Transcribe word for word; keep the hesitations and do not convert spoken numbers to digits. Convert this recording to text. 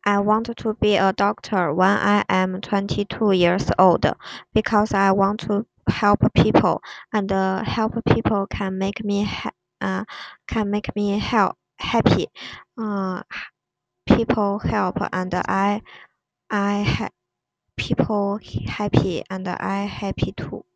I want to be a doctor when I am twenty-two years old because I want to help people, and uh, help people can make me ha- uh, can make me help happy. Uh, People help and I I ha- people happy and I happy too.